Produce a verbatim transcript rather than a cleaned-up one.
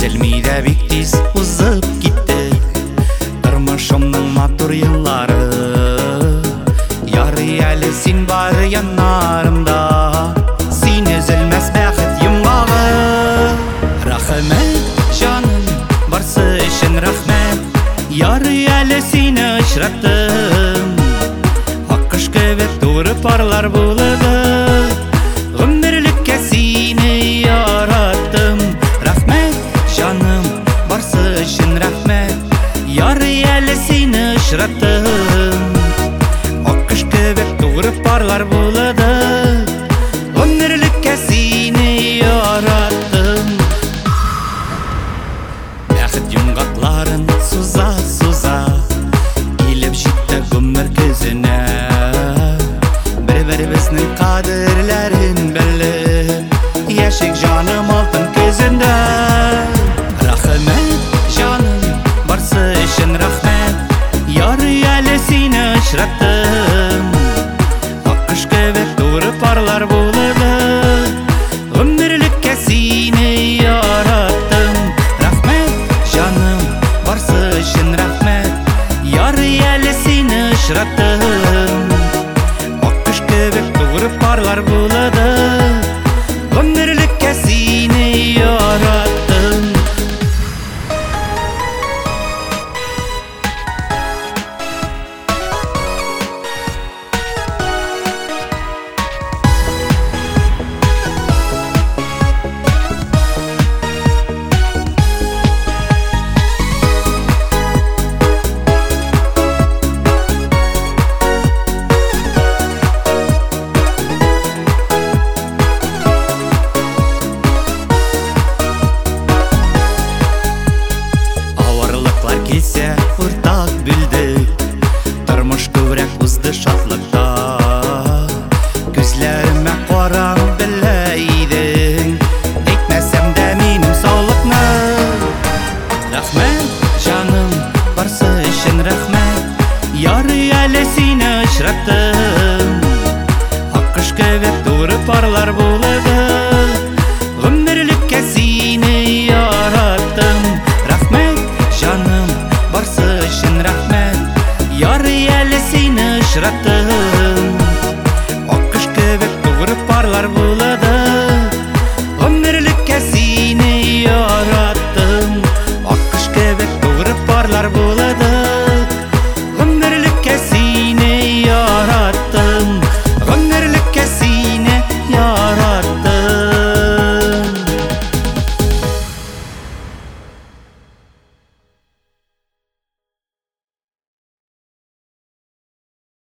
Сезелмейді бик тиз узып китте тормышымның матур еллары. Ярый әле син бар яннарымда, син өзелмәс бәхет йомгагы. Рәхмәт җаным, барсы өчен рәхмәт. Ярый әле сине очраттым, аккош кебек туры парлар булды. Гомерлеккә сине яраттым. Рәхмәт җаным, барсы өчен рәхмәт. Ярый әле сине очраттым, аккош кебек туры парлар булды.